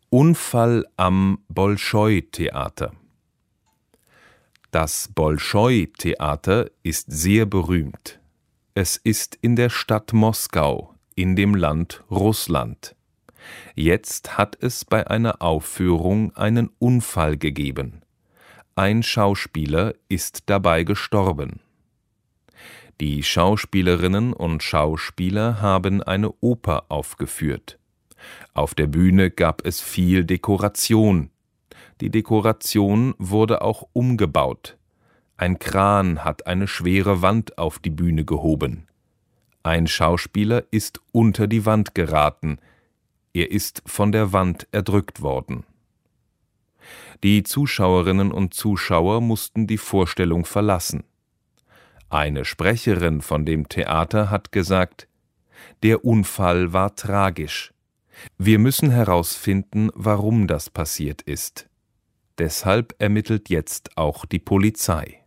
Unfall am Bolschoi-Theater. Das Bolschoi-Theater ist sehr berühmt. Es ist in der Stadt Moskau, in dem Land Russland. Jetzt hat es bei einer Aufführung einen Unfall gegeben. Ein Schauspieler ist dabei gestorben. Die Schauspielerinnen und Schauspieler haben eine Oper aufgeführt. Auf der Bühne gab es viel Dekoration. Die Dekoration wurde auch umgebaut. Ein Kran hat eine schwere Wand auf die Bühne gehoben. Ein Schauspieler ist unter die Wand geraten. Er ist von der Wand erdrückt worden. Die Zuschauerinnen und Zuschauer mussten die Vorstellung verlassen. Eine Sprecherin von dem Theater hat gesagt: Der Unfall war tragisch. Wir müssen herausfinden, warum das passiert ist. Deshalb ermittelt jetzt auch die Polizei.